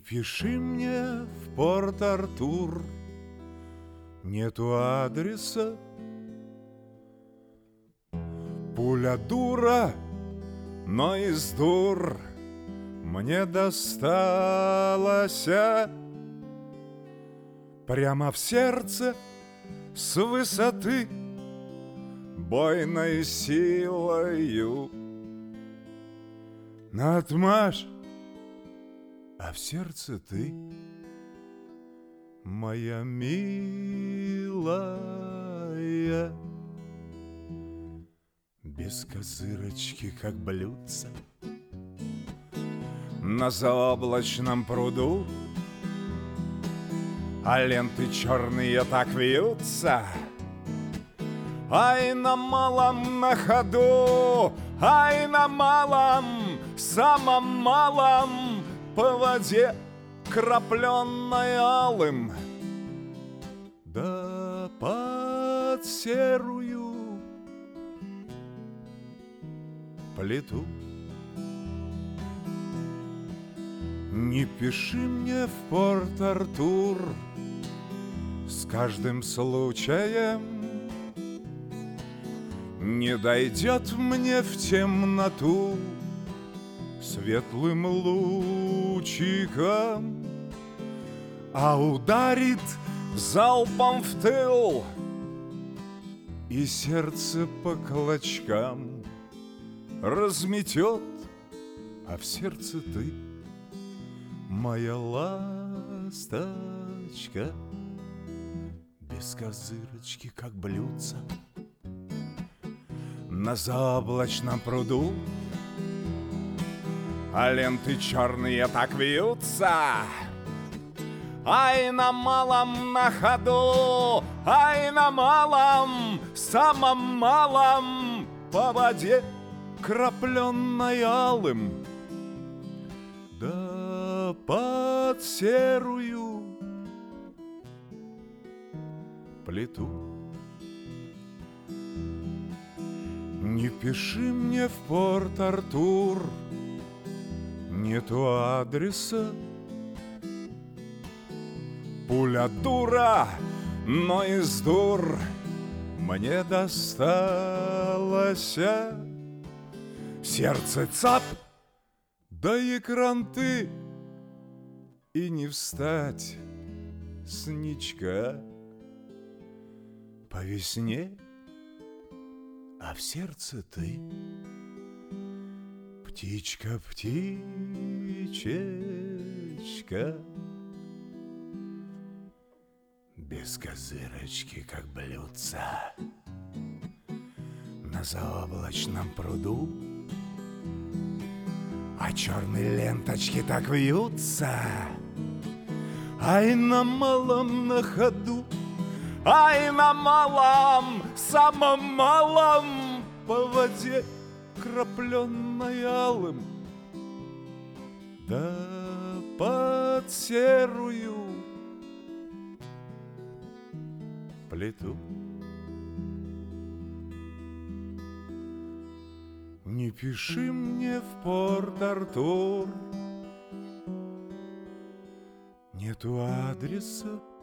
пиши мне в Порт-Артур, нету адреса. Пуля дура, но из дур мне досталась прямо в сердце с высоты бойной силою. Надмашь, а в сердце ты, моя милая, без козырочки, как блюдце на заоблачном пруду, а ленты черные так вьются, ай на малом на ходу, ай на малом, самом малом, по воде крапленной алым, да под серую плиту. Не пиши мне в Порт-Артур, с каждым случаем не дойдет мне в темноту светлым лучиком, а ударит залпом в тыл, и сердце по клочкам разметет, а в сердце ты, моя ласточка, без козырочки, как блюдце на заоблачном пруду, а ленты черные так вьются, ай на малом на ходу, ай на малом, самом малом, по воде крапленной алым, да под серую плиту. Не пиши мне в Порт-Артур, нету адреса. Пуля дура, но из дур мне досталось. Сердце цап, да и кранты, и не встать с ничка по весне, а в сердце ты, птичка, птичечка, без козырочки, как блюдце на заоблачном пруду, а черные ленточки так вьются, ай на малом на ходу, ай на малом, самом малом, по воде крапленной алым, да под серую плиту. Не пиши мне в Порт-Артур, нету адреса.